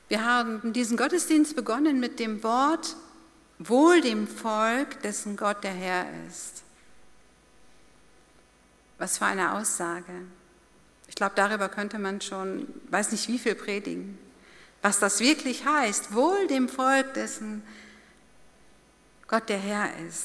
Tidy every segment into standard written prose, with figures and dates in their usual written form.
Wir haben diesen Gottesdienst begonnen mit dem Wort, wohl dem Volk, dessen Gott der Herr ist. Was für eine Aussage. Ich glaube, darüber könnte man schon, weiß nicht wie viel predigen. Was das wirklich heißt, wohl dem Volk, dessen Gott der Herr ist.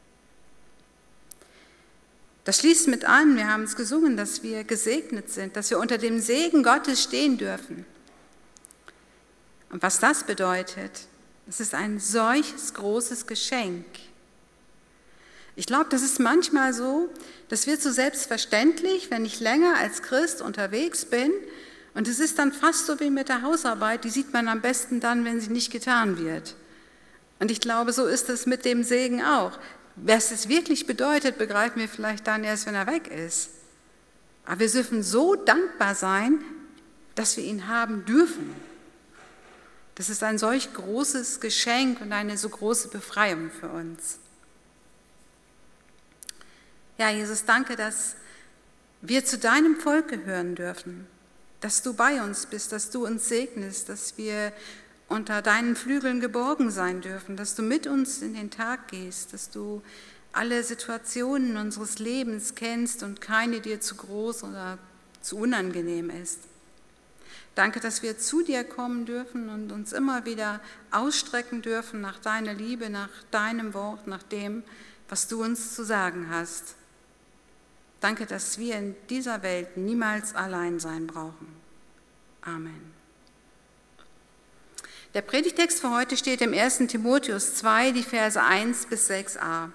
Das schließt mit an, wir haben es gesungen, dass wir gesegnet sind, dass wir unter dem Segen Gottes stehen dürfen. Und was das bedeutet, es ist ein solches großes Geschenk. Ich glaube, das ist manchmal so, das wird so selbstverständlich, wenn ich länger als Christ unterwegs bin. Und es ist dann fast so wie mit der Hausarbeit, die sieht man am besten dann, wenn sie nicht getan wird. Und ich glaube, so ist es mit dem Segen auch. Was es wirklich bedeutet, begreifen wir vielleicht dann erst, wenn er weg ist. Aber wir dürfen so dankbar sein, dass wir ihn haben dürfen. Das ist ein solch großes Geschenk und eine so große Befreiung für uns. Ja, Jesus, danke, dass wir zu deinem Volk gehören dürfen, dass du bei uns bist, dass du uns segnest, dass wir unter deinen Flügeln geborgen sein dürfen, dass du mit uns in den Tag gehst, dass du alle Situationen unseres Lebens kennst und keine dir zu groß oder zu unangenehm ist. Danke, dass wir zu dir kommen dürfen und uns immer wieder ausstrecken dürfen nach deiner Liebe, nach deinem Wort, nach dem, was du uns zu sagen hast. Danke, dass wir in dieser Welt niemals allein sein brauchen. Amen. Der Predigtext für heute steht im 1. Timotheus 2, die Verse 1 bis 6a.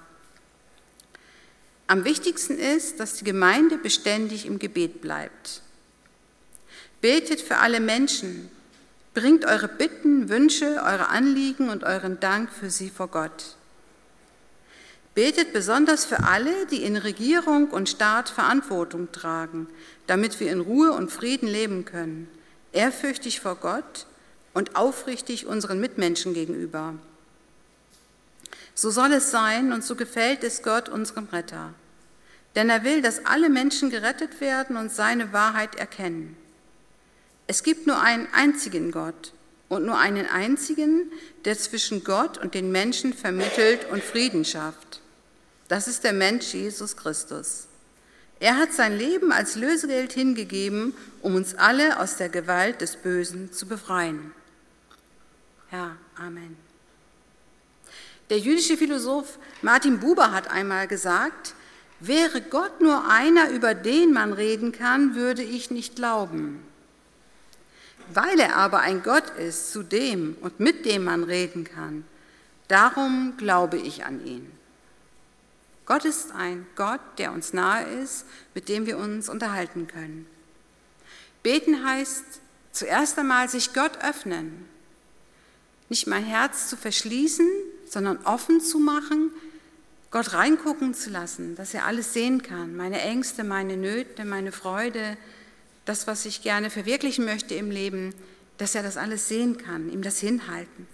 Am wichtigsten ist, dass die Gemeinde beständig im Gebet bleibt. Betet für alle Menschen, bringt eure Bitten, Wünsche, eure Anliegen und euren Dank für sie vor Gott. Betet besonders für alle, die in Regierung und Staat Verantwortung tragen, damit wir in Ruhe und Frieden leben können, ehrfürchtig vor Gott und aufrichtig unseren Mitmenschen gegenüber. So soll es sein und so gefällt es Gott, unserem Retter. Denn er will, dass alle Menschen gerettet werden und seine Wahrheit erkennen. Es gibt nur einen einzigen Gott und nur einen einzigen, der zwischen Gott und den Menschen vermittelt und Frieden schafft. Das ist der Mensch Jesus Christus. Er hat sein Leben als Lösegeld hingegeben, um uns alle aus der Gewalt des Bösen zu befreien. Ja, Amen. Der jüdische Philosoph Martin Buber hat einmal gesagt, wäre Gott nur einer, über den man reden kann, würde ich nicht glauben. Weil er aber ein Gott ist, zu dem und mit dem man reden kann, darum glaube ich an ihn. Gott ist ein Gott, der uns nahe ist, mit dem wir uns unterhalten können. Beten heißt zuerst einmal sich Gott öffnen, nicht mein Herz zu verschließen, sondern offen zu machen, Gott reingucken zu lassen, dass er alles sehen kann, meine Ängste, meine Nöte, meine Freude, das, was ich gerne verwirklichen möchte im Leben, dass er das alles sehen kann, ihm das hinhalten.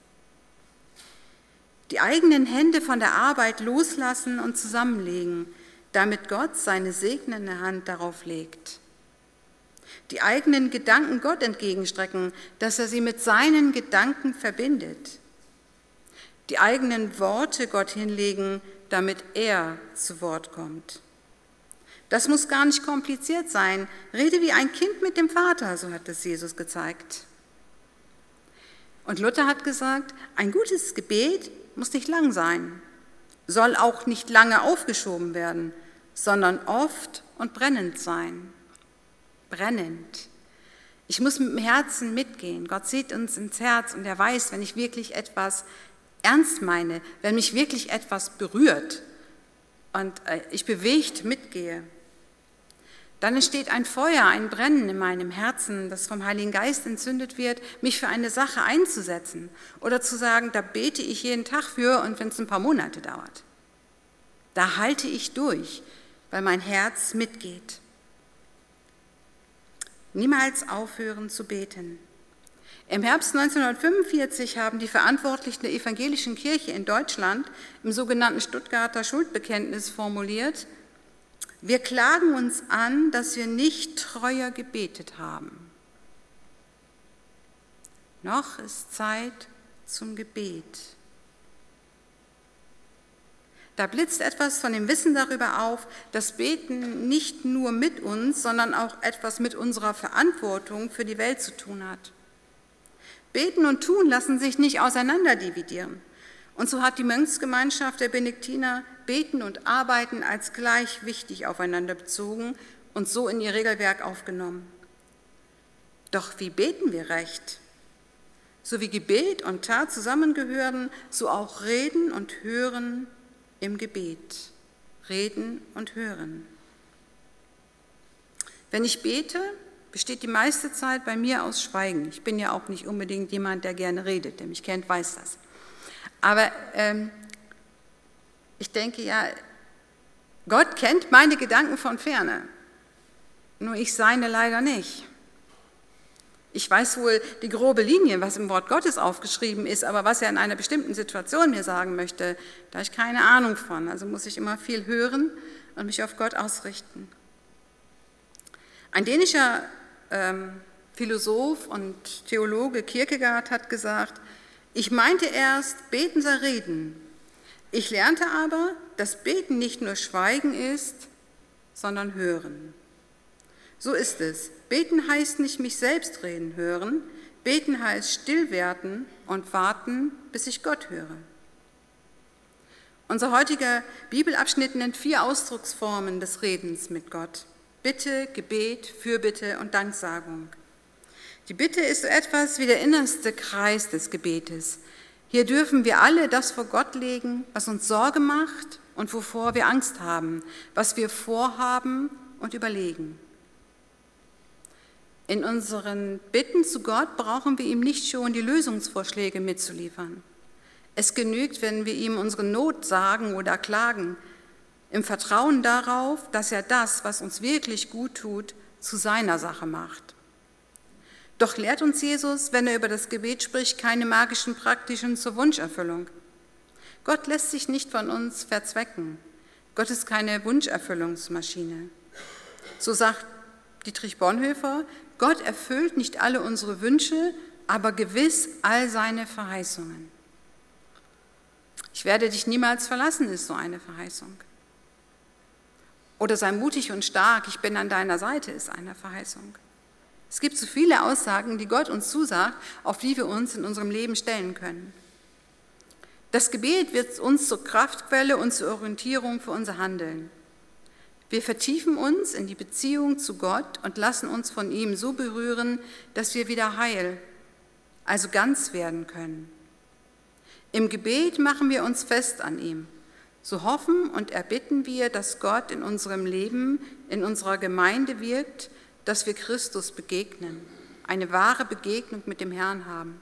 Die eigenen Hände von der Arbeit loslassen und zusammenlegen, damit Gott seine segnende Hand darauf legt. Die eigenen Gedanken Gott entgegenstrecken, dass er sie mit seinen Gedanken verbindet. Die eigenen Worte Gott hinlegen, damit er zu Wort kommt. Das muss gar nicht kompliziert sein. Rede wie ein Kind mit dem Vater, so hat es Jesus gezeigt. Und Luther hat gesagt, ein gutes Gebet muss nicht lang sein, soll auch nicht lange aufgeschoben werden, sondern oft und brennend sein. Brennend. Ich muss mit dem Herzen mitgehen. Gott sieht uns ins Herz und er weiß, wenn ich wirklich etwas ernst meine, wenn mich wirklich etwas berührt und ich bewegt mitgehe, dann entsteht ein Feuer, ein Brennen in meinem Herzen, das vom Heiligen Geist entzündet wird, mich für eine Sache einzusetzen oder zu sagen, da bete ich jeden Tag für und wenn es ein paar Monate dauert. Da halte ich durch, weil mein Herz mitgeht. Niemals aufhören zu beten. Im Herbst 1945 haben die Verantwortlichen der evangelischen Kirche in Deutschland im sogenannten Stuttgarter Schuldbekenntnis formuliert, wir klagen uns an, dass wir nicht treuer gebetet haben. noch ist Zeit zum Gebet. Da blitzt etwas von dem Wissen darüber auf, dass Beten nicht nur mit uns, sondern auch etwas mit unserer Verantwortung für die Welt zu tun hat. Beten und Tun lassen sich nicht auseinanderdividieren. Und so hat die Mönchsgemeinschaft der Benediktiner Beten und Arbeiten als gleich wichtig aufeinander bezogen und so in ihr Regelwerk aufgenommen. Doch wie beten wir recht? So wie Gebet und Tat zusammengehören, so auch Reden und Hören im Gebet. Reden und Hören. Wenn ich bete, besteht die meiste Zeit bei mir aus Schweigen. Ich bin ja auch nicht unbedingt jemand, der gerne redet. Wer mich kennt, weiß das. Aber ich denke ja, Gott kennt meine Gedanken von ferne, nur ich seine leider nicht. Ich weiß wohl die grobe Linie, was im Wort Gottes aufgeschrieben ist, aber was er in einer bestimmten Situation mir sagen möchte, da habe ich keine Ahnung von. Also muss ich immer viel hören und mich auf Gott ausrichten. Ein dänischer Philosoph und Theologe Kierkegaard hat gesagt, ich meinte erst, beten sei reden. Ich lernte aber, dass Beten nicht nur Schweigen ist, sondern Hören. So ist es. Beten heißt nicht mich selbst reden hören, beten heißt still werden und warten, bis ich Gott höre. Unser heutiger Bibelabschnitt nennt 4 Ausdrucksformen des Redens mit Gott. Bitte, Gebet, Fürbitte und Danksagung. Die Bitte ist so etwas wie der innerste Kreis des Gebetes. Hier dürfen wir alle das vor Gott legen, was uns Sorge macht und wovor wir Angst haben, was wir vorhaben und überlegen. In unseren Bitten zu Gott brauchen wir ihm nicht schon die Lösungsvorschläge mitzuliefern. Es genügt, wenn wir ihm unsere Not sagen oder klagen, im Vertrauen darauf, dass er das, was uns wirklich gut tut, zu seiner Sache macht. Doch lehrt uns Jesus, wenn er über das Gebet spricht, keine magischen Praktischen zur Wunscherfüllung. Gott lässt sich nicht von uns verzwecken. Gott ist keine Wunscherfüllungsmaschine. So sagt Dietrich Bonhoeffer, Gott erfüllt nicht alle unsere Wünsche, aber gewiss all seine Verheißungen. Ich werde dich niemals verlassen, ist so eine Verheißung. Oder sei mutig und stark, ich bin an deiner Seite, ist eine Verheißung. Es gibt so viele Aussagen, die Gott uns zusagt, auf die wir uns in unserem Leben stellen können. Das Gebet wird uns zur Kraftquelle und zur Orientierung für unser Handeln. Wir vertiefen uns in die Beziehung zu Gott und lassen uns von ihm so berühren, dass wir wieder heil, also ganz werden können. Im Gebet machen wir uns fest an ihm. So hoffen und erbitten wir, dass Gott in unserem Leben, in unserer Gemeinde wirkt, dass wir Christus begegnen, eine wahre Begegnung mit dem Herrn haben.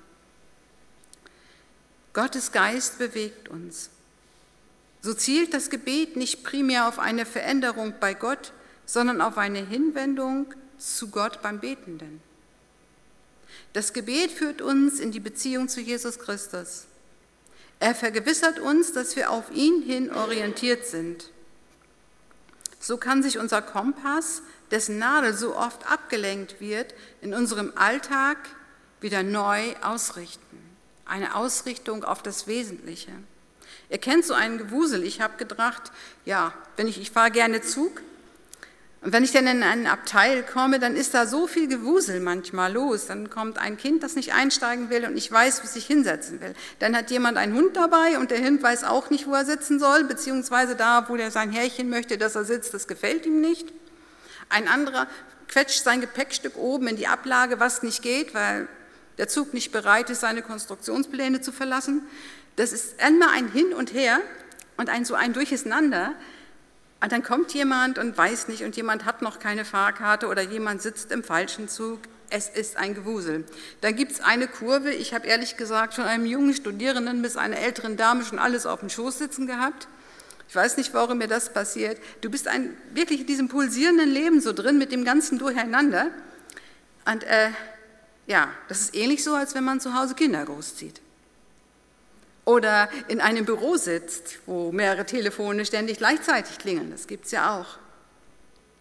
Gottes Geist bewegt uns. So zielt das Gebet nicht primär auf eine Veränderung bei Gott, sondern auf eine Hinwendung zu Gott beim Betenden. Das Gebet führt uns in die Beziehung zu Jesus Christus. Er vergewissert uns, dass wir auf ihn hin orientiert sind. So kann sich unser Kompass, dessen Nadel so oft abgelenkt wird, in unserem Alltag wieder neu ausrichten. Eine Ausrichtung auf das Wesentliche. Ihr kennt so einen Gewusel. Ich habe gedacht, ja, ich fahre gerne Zug und wenn ich dann in einen Abteil komme, dann ist da so viel Gewusel manchmal los. Dann kommt ein Kind, das nicht einsteigen will und ich weiß, wo es sich hinsetzen will. Dann hat jemand einen Hund dabei und der Hund weiß auch nicht, wo er sitzen soll, beziehungsweise da, wo der sein Herrchen möchte, dass er sitzt, das gefällt ihm nicht. Ein anderer quetscht sein Gepäckstück oben in die Ablage, was nicht geht, weil der Zug nicht bereit ist, seine Konstruktionspläne zu verlassen. Das ist immer ein Hin und Her und so ein Durcheinander. Und dann kommt jemand und weiß nicht und jemand hat noch keine Fahrkarte oder jemand sitzt im falschen Zug. Es ist ein Gewusel. Dann gibt es eine Kurve, ich habe ehrlich gesagt von einem jungen Studierenden bis einer älteren Dame schon alles auf dem Schoß sitzen gehabt. Ich weiß nicht, warum mir das passiert. Du bist wirklich in diesem pulsierenden Leben so drin mit dem ganzen Durcheinander. Und das ist ähnlich so, als wenn man zu Hause Kinder großzieht. Oder in einem Büro sitzt, wo mehrere Telefone ständig gleichzeitig klingeln. Das gibt es ja auch.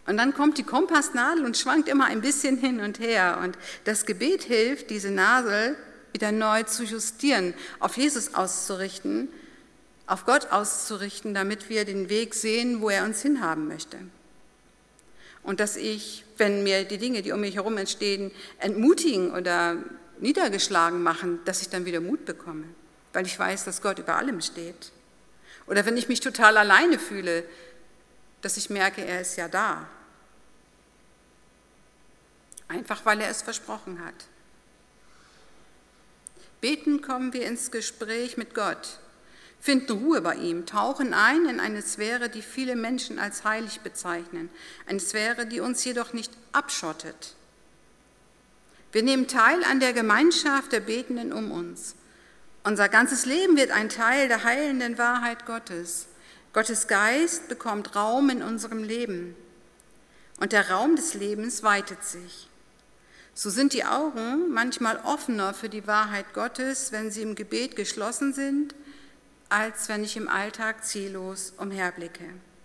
Und dann kommt die Kompassnadel und schwankt immer ein bisschen hin und her. Und das Gebet hilft, diese Nadel wieder neu zu justieren, auf Jesus auszurichten, auf Gott auszurichten, damit wir den Weg sehen, wo er uns hinhaben möchte. Und dass ich, wenn mir die Dinge, die um mich herum entstehen, entmutigen oder niedergeschlagen machen, dass ich dann wieder Mut bekomme, weil ich weiß, dass Gott über allem steht. Oder wenn ich mich total alleine fühle, dass ich merke, er ist ja da. Einfach weil er es versprochen hat. Beten kommen wir ins Gespräch mit Gott, finden Ruhe bei ihm, tauchen ein in eine Sphäre, die viele Menschen als heilig bezeichnen, eine Sphäre, die uns jedoch nicht abschottet. Wir nehmen teil an der Gemeinschaft der Betenden um uns. Unser ganzes Leben wird ein Teil der heilenden Wahrheit Gottes. Gottes Geist bekommt Raum in unserem Leben und der Raum des Lebens weitet sich. So sind die Augen manchmal offener für die Wahrheit Gottes, wenn sie im Gebet geschlossen sind, als wenn ich im Alltag ziellos umherblicke.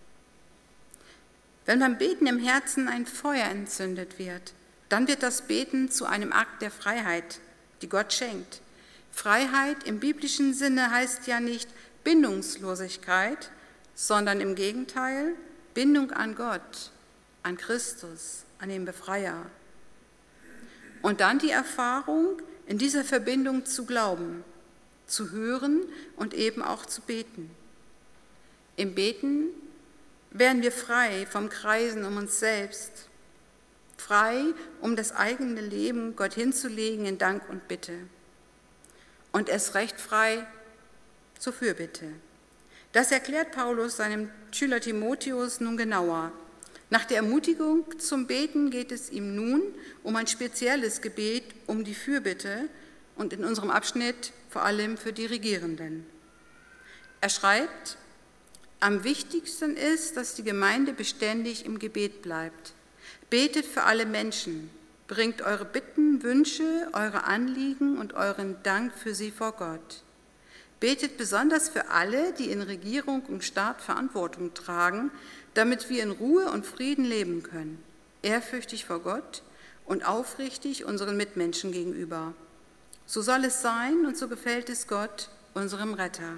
Wenn beim Beten im Herzen ein Feuer entzündet wird, dann wird das Beten zu einem Akt der Freiheit, die Gott schenkt. Freiheit im biblischen Sinne heißt ja nicht Bindungslosigkeit, sondern im Gegenteil Bindung an Gott, an Christus, an den Befreier. Und dann die Erfahrung, in dieser Verbindung zu glauben, zu hören und eben auch zu beten. Im Beten werden wir frei vom Kreisen um uns selbst, frei, um das eigene Leben Gott hinzulegen in Dank und Bitte. Und erst recht frei zur Fürbitte. Das erklärt Paulus seinem Schüler Timotheus nun genauer. Nach der Ermutigung zum Beten geht es ihm nun um ein spezielles Gebet, um die Fürbitte und in unserem Abschnitt vor allem für die Regierenden. Er schreibt, am wichtigsten ist, dass die Gemeinde beständig im Gebet bleibt. Betet für alle Menschen, bringt eure Bitten, Wünsche, eure Anliegen und euren Dank für sie vor Gott. Betet besonders für alle, die in Regierung und Staat Verantwortung tragen, damit wir in Ruhe und Frieden leben können, ehrfürchtig vor Gott und aufrichtig unseren Mitmenschen gegenüber. So soll es sein und so gefällt es Gott, unserem Retter.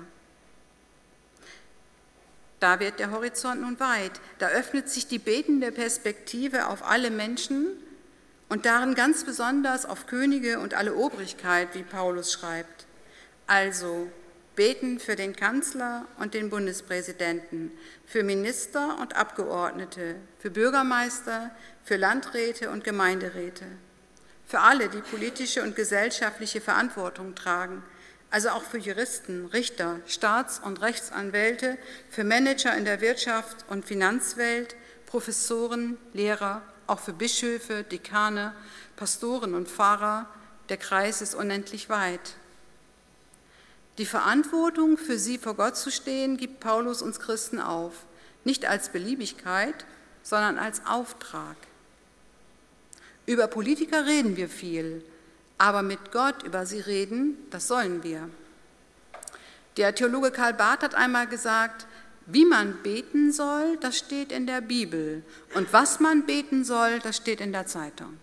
Da wird der Horizont nun weit, da öffnet sich die betende Perspektive auf alle Menschen und darin ganz besonders auf Könige und alle Obrigkeit, wie Paulus schreibt. Also beten für den Kanzler und den Bundespräsidenten, für Minister und Abgeordnete, für Bürgermeister, für Landräte und Gemeinderäte, für alle, die politische und gesellschaftliche Verantwortung tragen, also auch für Juristen, Richter, Staats- und Rechtsanwälte, für Manager in der Wirtschaft und Finanzwelt, Professoren, Lehrer, auch für Bischöfe, Dekane, Pastoren und Pfarrer. Der Kreis ist unendlich weit. Die Verantwortung, für sie vor Gott zu stehen, gibt Paulus uns Christen auf, nicht als Beliebigkeit, sondern als Auftrag. Über Politiker reden wir viel, aber mit Gott über sie reden, das sollen wir. Der Theologe Karl Barth hat einmal gesagt, wie man beten soll, das steht in der Bibel, und was man beten soll, das steht in der Zeitung.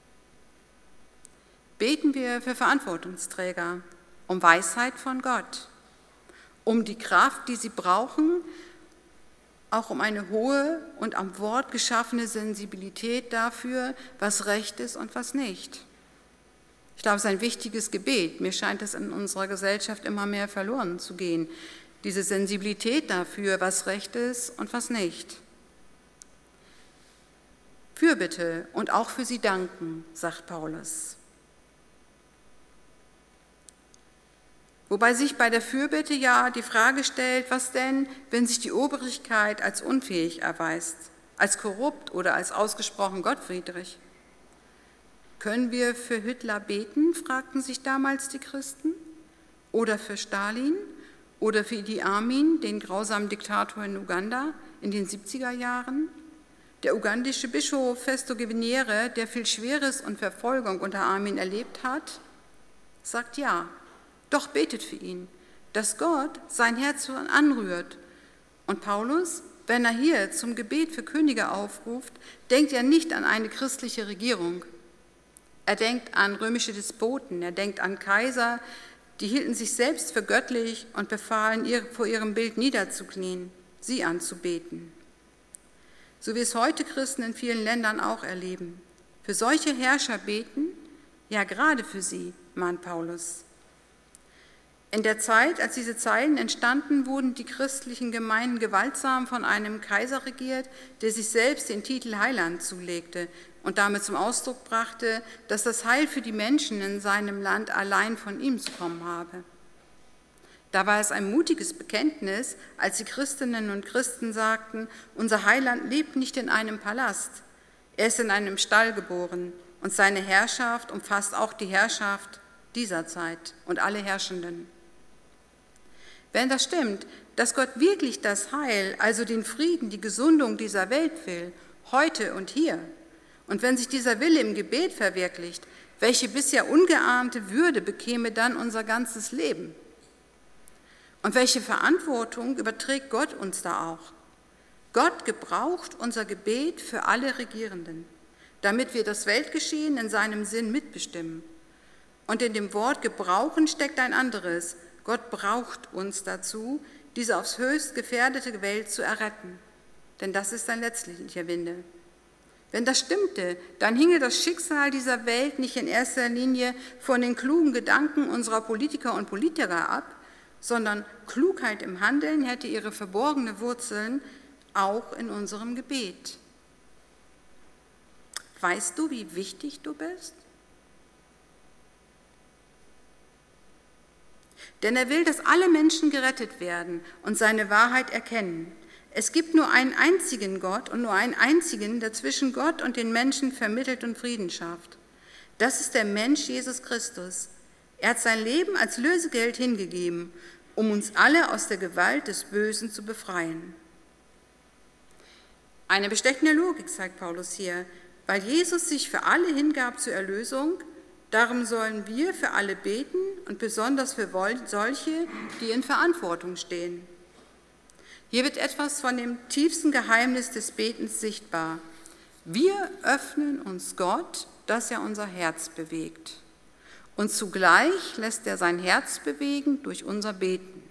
Beten wir für Verantwortungsträger, um Weisheit von Gott, um die Kraft, die sie brauchen, auch um eine hohe und am Wort geschaffene Sensibilität dafür, was recht ist und was nicht. Ich glaube, es ist ein wichtiges Gebet. Mir scheint es in unserer Gesellschaft immer mehr verloren zu gehen, diese Sensibilität dafür, was recht ist und was nicht. Fürbitte und auch für sie danken, sagt Paulus. Wobei sich bei der Fürbitte ja die Frage stellt, was denn, wenn sich die Obrigkeit als unfähig erweist, als korrupt oder als ausgesprochen gottwidrig? Können wir für Hitler beten, fragten sich damals die Christen, oder für Stalin oder für Idi Amin, den grausamen Diktator in Uganda in den 70er Jahren? Der ugandische Bischof Festo Giviniere, der viel Schweres und Verfolgung unter Amin erlebt hat, sagt ja. Doch betet für ihn, dass Gott sein Herz anrührt. Und Paulus wenn er hier zum Gebet für Könige aufruft, denkt er nicht an eine christliche Regierung. Er denkt an römische Despoten, er denkt an Kaiser, die hielten sich selbst für göttlich und befahlen, vor ihrem Bild niederzuknien, sie anzubeten. So wie es heute Christen in vielen Ländern auch erleben. Für solche Herrscher beten, ja gerade für sie, mahnt Paulus. In der Zeit, als diese Zeilen entstanden, wurden die christlichen Gemeinden gewaltsam von einem Kaiser regiert, der sich selbst den Titel Heiland zulegte und damit zum Ausdruck brachte, dass das Heil für die Menschen in seinem Land allein von ihm zu kommen habe. Da war es ein mutiges Bekenntnis, als die Christinnen und Christen sagten, unser Heiland lebt nicht in einem Palast, er ist in einem Stall geboren und seine Herrschaft umfasst auch die Herrschaft dieser Zeit und alle Herrschenden. Wenn das stimmt, dass Gott wirklich das Heil, also den Frieden, die Gesundung dieser Welt will, heute und hier, und wenn sich dieser Wille im Gebet verwirklicht, welche bisher ungeahnte Würde bekäme dann unser ganzes Leben? Und welche Verantwortung überträgt Gott uns da auch? Gott gebraucht unser Gebet für alle Regierenden, damit wir das Weltgeschehen in seinem Sinn mitbestimmen. Und in dem Wort gebrauchen steckt ein anderes. Gott braucht uns dazu, diese aufs höchst gefährdete Welt zu erretten. Denn das ist sein letztlicher Wille. Wenn das stimmte, dann hinge das Schicksal dieser Welt nicht in erster Linie von den klugen Gedanken unserer Politiker und Politiker ab, sondern Klugheit im Handeln hätte ihre verborgene Wurzeln auch in unserem Gebet. Weißt du, wie wichtig du bist? Denn er will, dass alle Menschen gerettet werden und seine Wahrheit erkennen. Es gibt nur einen einzigen Gott und nur einen einzigen, der zwischen Gott und den Menschen vermittelt und Frieden schafft. Das ist der Mensch Jesus Christus. Er hat sein Leben als Lösegeld hingegeben, um uns alle aus der Gewalt des Bösen zu befreien. Eine bestechende Logik zeigt Paulus hier, weil Jesus sich für alle hingab zur Erlösung. Darum sollen wir für alle beten und besonders für solche, die in Verantwortung stehen. Hier wird etwas von dem tiefsten Geheimnis des Betens sichtbar. Wir öffnen uns Gott, dass er unser Herz bewegt. Und zugleich lässt er sein Herz bewegen durch unser Beten.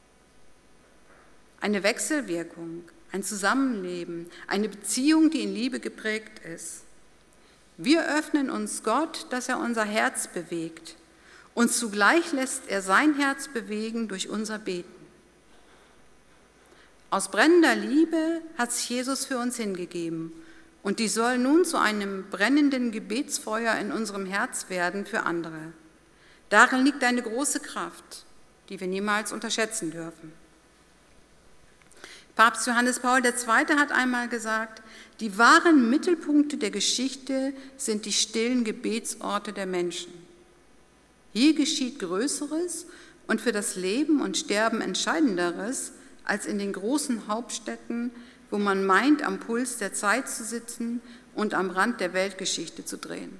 Eine Wechselwirkung, ein Zusammenleben, eine Beziehung, die in Liebe geprägt ist. Wir öffnen uns Gott, dass er unser Herz bewegt. Und zugleich lässt er sein Herz bewegen durch unser Beten. Aus brennender Liebe hat sich Jesus für uns hingegeben. Und die soll nun zu einem brennenden Gebetsfeuer in unserem Herz werden für andere. Darin liegt eine große Kraft, die wir niemals unterschätzen dürfen. Papst Johannes Paul II. Hat einmal gesagt, die wahren Mittelpunkte der Geschichte sind die stillen Gebetsorte der Menschen. Hier geschieht Größeres und für das Leben und Sterben Entscheidenderes als in den großen Hauptstädten, wo man meint, am Puls der Zeit zu sitzen und am Rand der Weltgeschichte zu drehen.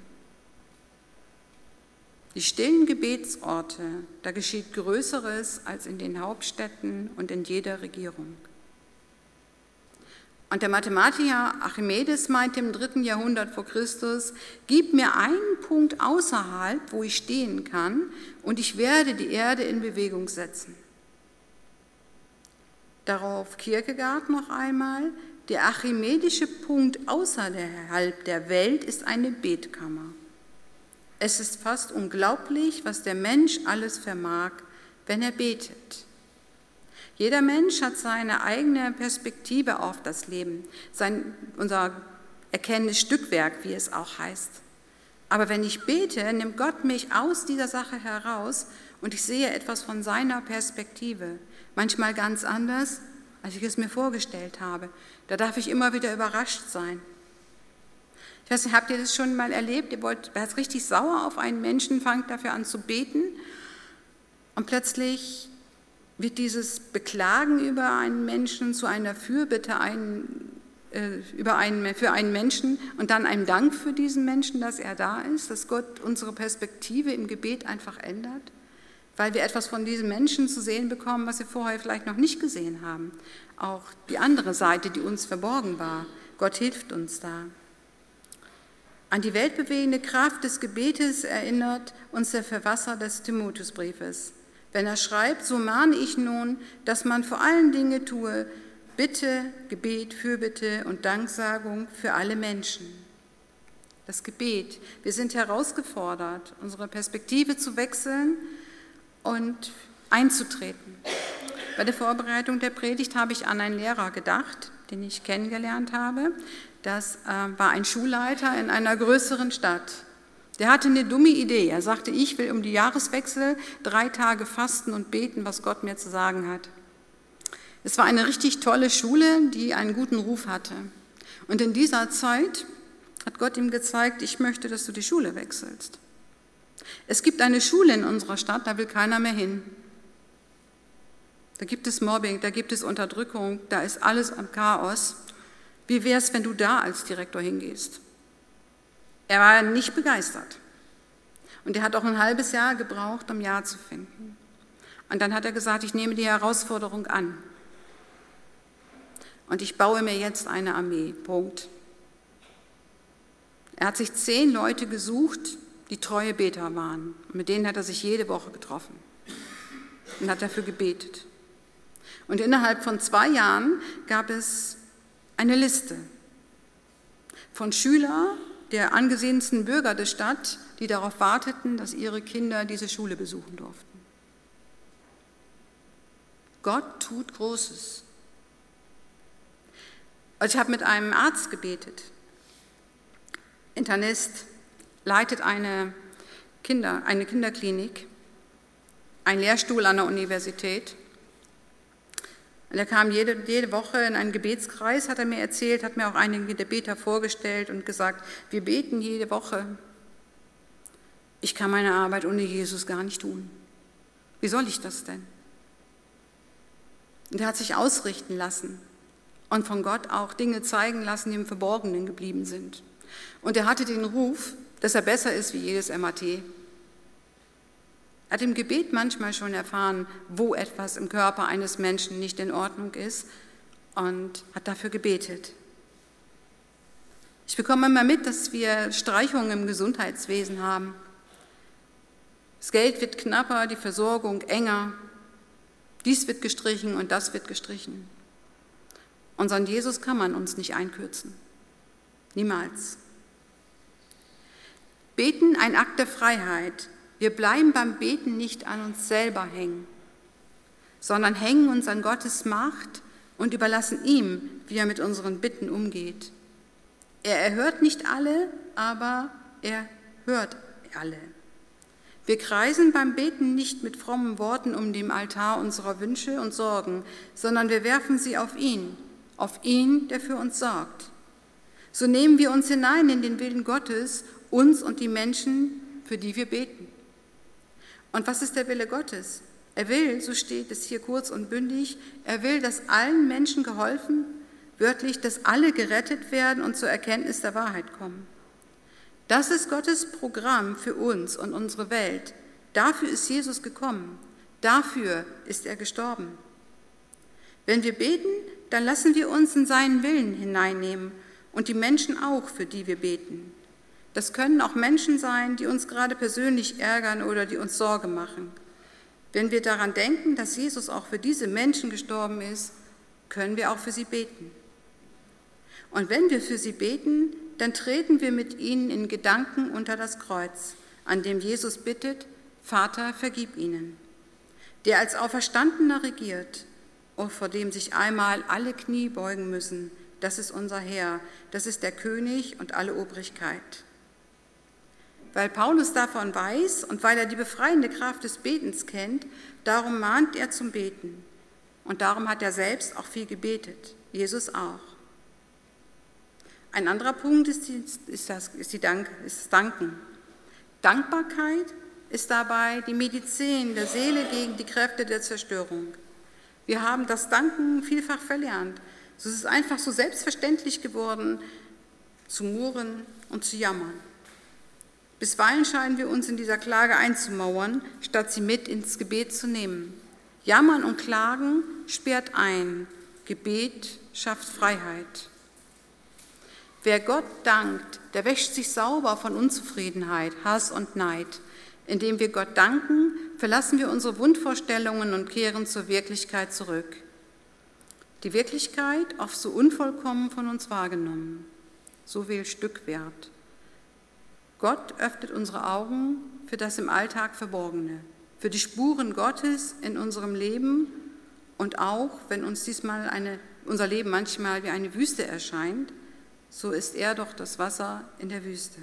Die stillen Gebetsorte, da geschieht Größeres als in den Hauptstädten und in jeder Regierung. Und der Mathematiker Archimedes meinte im 3. Jahrhundert vor Christus, gib mir einen Punkt außerhalb, wo ich stehen kann, und ich werde die Erde in Bewegung setzen. Darauf Kierkegaard noch einmal, der archimedische Punkt außerhalb der Welt ist eine Betkammer. Es ist fast unglaublich, was der Mensch alles vermag, wenn er betet. Jeder Mensch hat seine eigene Perspektive auf das Leben, unser erkennendes Stückwerk, wie es auch heißt. Aber wenn ich bete, nimmt Gott mich aus dieser Sache heraus und ich sehe etwas von seiner Perspektive, manchmal ganz anders, als ich es mir vorgestellt habe. Da darf ich immer wieder überrascht sein. Ich weiß nicht, habt ihr das schon mal erlebt? Ihr seid richtig sauer auf einen Menschen, fangt dafür an zu beten und plötzlich wird dieses Beklagen über einen Menschen zu einer Fürbitte für einen Menschen und dann einem Dank für diesen Menschen, dass er da ist, dass Gott unsere Perspektive im Gebet einfach ändert. weil wir etwas von diesen Menschen zu sehen bekommen, was wir vorher vielleicht noch nicht gesehen haben. Auch die andere Seite, die uns verborgen war. Gott hilft uns da. An die weltbewegende Kraft des Gebetes erinnert uns der Verfasser des Timotheusbriefes. Wenn er schreibt, so mahne ich nun, dass man vor allen Dingen tue, Bitte, Gebet, Fürbitte und Danksagung für alle Menschen. Das Gebet. Wir sind herausgefordert, unsere Perspektive zu wechseln und einzutreten. Bei der Vorbereitung der Predigt habe ich an einen Lehrer gedacht, den ich kennengelernt habe. Das war ein Schulleiter in einer größeren Stadt. Der hatte eine dumme Idee. Er sagte, ich will um die Jahreswechsel 3 Tage fasten und beten, was Gott mir zu sagen hat. Es war eine richtig tolle Schule, die einen guten Ruf hatte. Und in dieser Zeit hat Gott ihm gezeigt, ich möchte, dass du die Schule wechselst. Es gibt eine Schule in unserer Stadt, da will keiner mehr hin. Da gibt es Mobbing, da gibt es Unterdrückung, da ist alles am Chaos. Wie wäre es, wenn du da als Direktor hingehst? Er war nicht begeistert. Und er hat auch ein halbes Jahr gebraucht, um Ja zu finden. Und dann hat er gesagt, ich nehme die Herausforderung an. Und ich baue mir jetzt eine Armee, Punkt. Er hat sich 10 Leute gesucht, die treue Beter waren. Und mit denen hat er sich jede Woche getroffen und hat dafür gebetet. Und innerhalb von 2 Jahren gab es eine Liste von Schülern der angesehensten Bürger der Stadt, die darauf warteten, dass ihre Kinder diese Schule besuchen durften. Gott tut Großes. Also ich habe mit einem Arzt gebetet. Internist, leitet eine Kinderklinik, einen Lehrstuhl an der Universität. Und er kam jede Woche in einen Gebetskreis, hat er mir erzählt, hat mir auch einige der Beter vorgestellt und gesagt, wir beten jede Woche. Ich kann meine Arbeit ohne Jesus gar nicht tun. Wie soll ich das denn? Und er hat sich ausrichten lassen und von Gott auch Dinge zeigen lassen, die im Verborgenen geblieben sind. Und er hatte den Ruf, dass er besser ist wie jedes MAT. Er hat im Gebet manchmal schon erfahren, wo etwas im Körper eines Menschen nicht in Ordnung ist und hat dafür gebetet. Ich bekomme immer mit, dass wir Streichungen im Gesundheitswesen haben. Das Geld wird knapper, die Versorgung enger. Dies wird gestrichen und das wird gestrichen. Unseren Jesus kann man uns nicht einkürzen. Niemals. Beten, ein Akt der Freiheit. Wir bleiben beim Beten nicht an uns selber hängen, sondern hängen uns an Gottes Macht und überlassen ihm, wie er mit unseren Bitten umgeht. Er erhört nicht alle, aber er hört alle. Wir kreisen beim Beten nicht mit frommen Worten um den Altar unserer Wünsche und Sorgen, sondern wir werfen sie auf ihn, der für uns sorgt. So nehmen wir uns hinein in den Willen Gottes, uns und die Menschen, für die wir beten. Und was ist der Wille Gottes? Er will, so steht es hier kurz und bündig, er will, dass allen Menschen geholfen, wörtlich, dass alle gerettet werden und zur Erkenntnis der Wahrheit kommen. Das ist Gottes Programm für uns und unsere Welt. Dafür ist Jesus gekommen. Dafür ist er gestorben. Wenn wir beten, dann lassen wir uns in seinen Willen hineinnehmen und die Menschen auch, für die wir beten. Das können auch Menschen sein, die uns gerade persönlich ärgern oder die uns Sorge machen. Wenn wir daran denken, dass Jesus auch für diese Menschen gestorben ist, können wir auch für sie beten. Und wenn wir für sie beten, dann treten wir mit ihnen in Gedanken unter das Kreuz, an dem Jesus bittet, Vater, vergib ihnen. Der als Auferstandener regiert und vor dem sich einmal alle Knie beugen müssen, das ist unser Herr, das ist der König und alle Obrigkeit. Weil Paulus davon weiß und weil er die befreiende Kraft des Betens kennt, darum mahnt er zum Beten. Und darum hat er selbst auch viel gebetet, Jesus auch. Ein anderer Punkt ist das Danken. Dankbarkeit ist dabei die Medizin der Seele gegen die Kräfte der Zerstörung. Wir haben das Danken vielfach verlernt. Es ist einfach so selbstverständlich geworden, zu murren und zu jammern. Bisweilen scheinen wir uns in dieser Klage einzumauern, statt sie mit ins Gebet zu nehmen. Jammern und Klagen sperrt ein, Gebet schafft Freiheit. Wer Gott dankt, der wäscht sich sauber von Unzufriedenheit, Hass und Neid. Indem wir Gott danken, verlassen wir unsere Wunschvorstellungen und kehren zur Wirklichkeit zurück. Die Wirklichkeit, oft so unvollkommen von uns wahrgenommen, so viel Stückwert. Gott öffnet unsere Augen für das im Alltag Verborgene, für die Spuren Gottes in unserem Leben und auch, wenn uns unser Leben manchmal wie eine Wüste erscheint, so ist er doch das Wasser in der Wüste.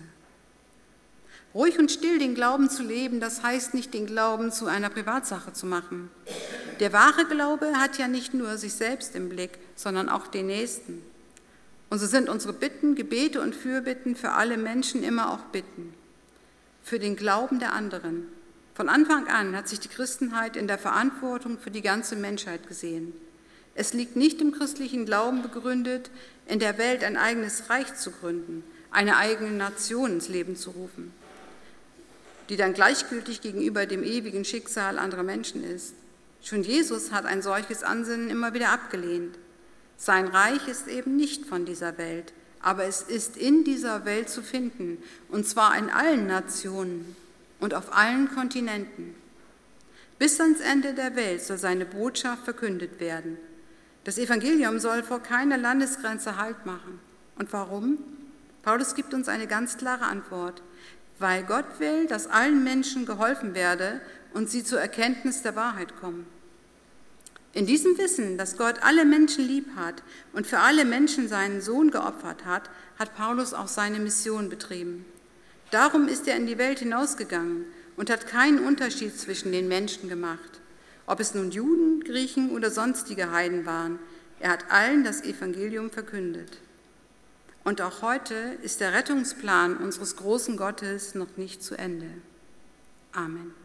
Ruhig und still den Glauben zu leben, das heißt nicht, den Glauben zu einer Privatsache zu machen. Der wahre Glaube hat ja nicht nur sich selbst im Blick, sondern auch den Nächsten. Und so sind unsere Bitten, Gebete und Fürbitten für alle Menschen immer auch Bitten. Für den Glauben der anderen. Von Anfang an hat sich die Christenheit in der Verantwortung für die ganze Menschheit gesehen. Es liegt nicht im christlichen Glauben begründet, in der Welt ein eigenes Reich zu gründen, eine eigene Nation ins Leben zu rufen, die dann gleichgültig gegenüber dem ewigen Schicksal anderer Menschen ist. Schon Jesus hat ein solches Ansinnen immer wieder abgelehnt. Sein Reich ist eben nicht von dieser Welt, aber es ist in dieser Welt zu finden, und zwar in allen Nationen und auf allen Kontinenten. Bis ans Ende der Welt soll seine Botschaft verkündet werden. Das Evangelium soll vor keiner Landesgrenze Halt machen. Und warum? Paulus gibt uns eine ganz klare Antwort. Weil Gott will, dass allen Menschen geholfen werde und sie zur Erkenntnis der Wahrheit kommen. In diesem Wissen, dass Gott alle Menschen lieb hat und für alle Menschen seinen Sohn geopfert hat, hat Paulus auch seine Mission betrieben. Darum ist er in die Welt hinausgegangen und hat keinen Unterschied zwischen den Menschen gemacht. Ob es nun Juden, Griechen oder sonstige Heiden waren, er hat allen das Evangelium verkündet. Und auch heute ist der Rettungsplan unseres großen Gottes noch nicht zu Ende. Amen.